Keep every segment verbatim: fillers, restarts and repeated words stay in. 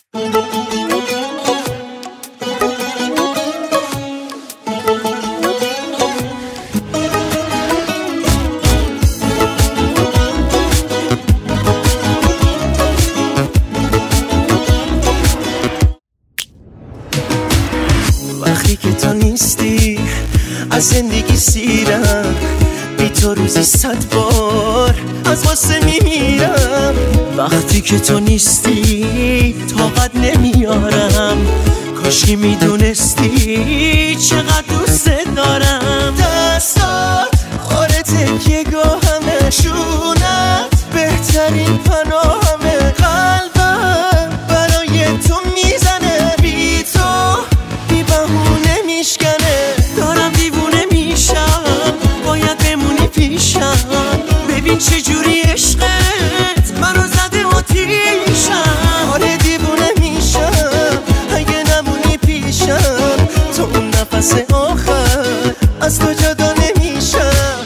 وقتی که تو نیستی از زندگی سیرم، بی تو روزی صد بار از واسه میمیرم. وقتی که تو نیستی طاقت نمیارم، کاشکی میدونستی چقدر دوست دارم. دستات آره تکیه گاهمه، شونت بهترین پناهمه. قلبم برای تو میزنه، بی تو بی بهونه میشکنه. دارم دیوونه میشم، باید بمونی پیشم. ببین چجوری عشقت منو زده آتیشم. آره دیوونه میشم اگه نمونی پیشم. تو اون نفس آخر از تو جدا نمیشم.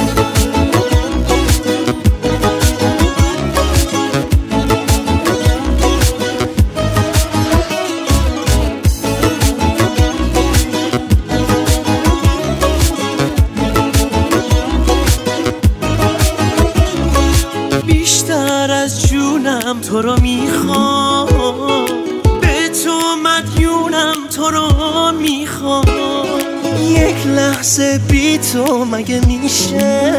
بیشتر از جونم تو رو میخوام، به تو مدیونم تو رو میخوام. یک لحظه بی تو مگه میشه،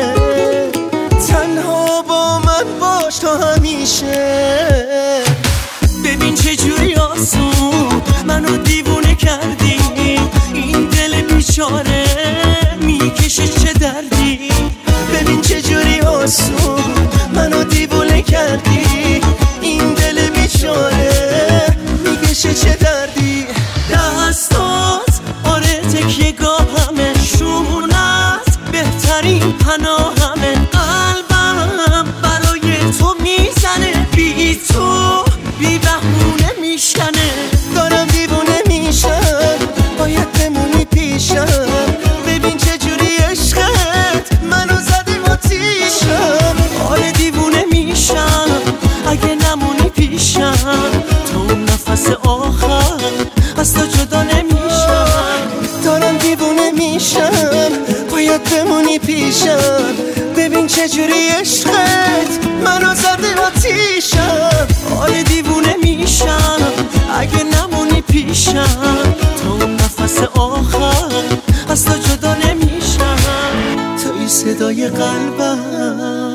تنها با من باش تا همیشه. ببین چجوری آسون منو دیوونه کردی، این دل بیچاره میکشه چه دردی. ببین چجوری آسون منو دیوونه کردی، این دل بیچاره میکشه چه دردی. دستات آره تکیه گاهمه، شونت بهترین پناهمه. قلبم برای تو میزنه، بی تو بی بهونه میشکنه. دارم دیوونه میشم، باید بمونی پیشم. ببین چجوری عشقت منو زدی آتیشم. آره دیوونه میشم اگه نمونی پیشم. تو اون نفس آخر از تو جدا نمیشم. دارم دیوونه میشم، باید بمونی پیشم. ببین چجوری عشقت منو زده آتیشم. آره دیوونه میشم اگه نمونی پیشم. تو اون نفس آخر از تو جدا نمیشم. توی صدای قلبم.